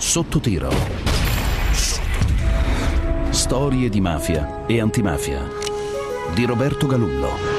Sotto tiro. Storie di mafia e antimafia di Roberto Galullo.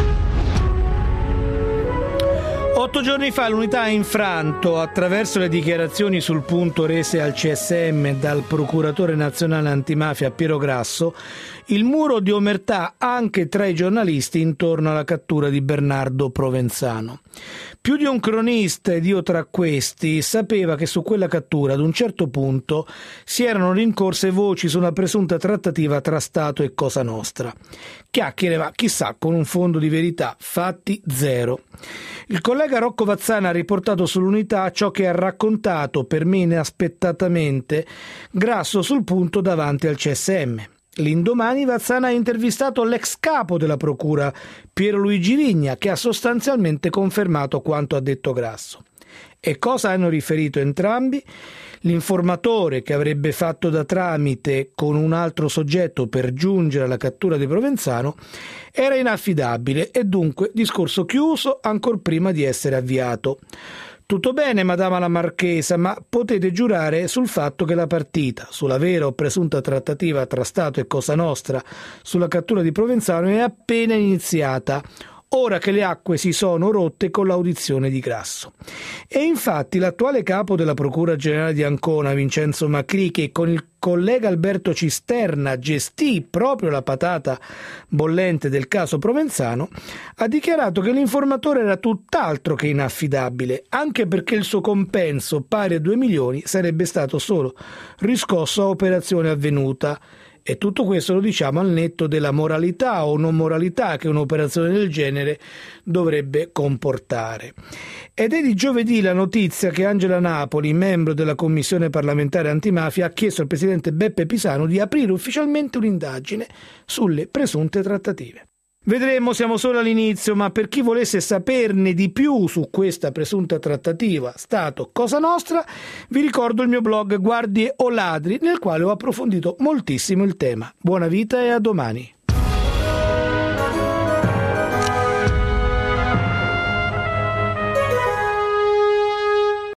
8 giorni fa l'unità ha infranto, attraverso le dichiarazioni sul punto rese al CSM dal procuratore nazionale antimafia Piero Grasso, il muro di omertà anche tra i giornalisti intorno alla cattura di Bernardo Provenzano. Più di un cronista, ed io tra questi, sapeva che su quella cattura ad un certo punto si erano rincorse voci su una presunta trattativa tra Stato e Cosa Nostra. Chiacchiere, ma chissà, con un fondo di verità, fatti zero. Il collega Rocco Vazzana ha riportato sull'unità ciò che ha raccontato, per me inaspettatamente, Grasso sul punto davanti al CSM. L'indomani Vazzana ha intervistato l'ex capo della procura, Piero Luigi Vigna, che ha sostanzialmente confermato quanto ha detto Grasso. E cosa hanno riferito entrambi? L'informatore che avrebbe fatto da tramite con un altro soggetto per giungere alla cattura di Provenzano era inaffidabile e dunque discorso chiuso ancor prima di essere avviato. Tutto bene, madama la marchesa, ma potete giurare sul fatto che la partita, sulla vera o presunta trattativa tra Stato e Cosa Nostra sulla cattura di Provenzano è appena iniziata, ora che le acque si sono rotte con l'audizione di Grasso. E infatti l'attuale capo della Procura Generale di Ancona, Vincenzo Macri, che con il collega Alberto Cisterna gestì proprio la patata bollente del caso Provenzano, ha dichiarato che l'informatore era tutt'altro che inaffidabile, anche perché il suo compenso, pari a 2 milioni, sarebbe stato solo riscosso a operazione avvenuta. E tutto questo lo diciamo al netto della moralità o non moralità che un'operazione del genere dovrebbe comportare. Ed è di giovedì la notizia che Angela Napoli, membro della Commissione parlamentare antimafia, ha chiesto al presidente Beppe Pisanu di aprire ufficialmente un'indagine sulle presunte trattative. Vedremo, siamo solo all'inizio, ma per chi volesse saperne di più su questa presunta trattativa Stato-Cosa Nostra, vi ricordo il mio blog Guardie o Ladri, nel quale ho approfondito moltissimo il tema. Buona vita e a domani.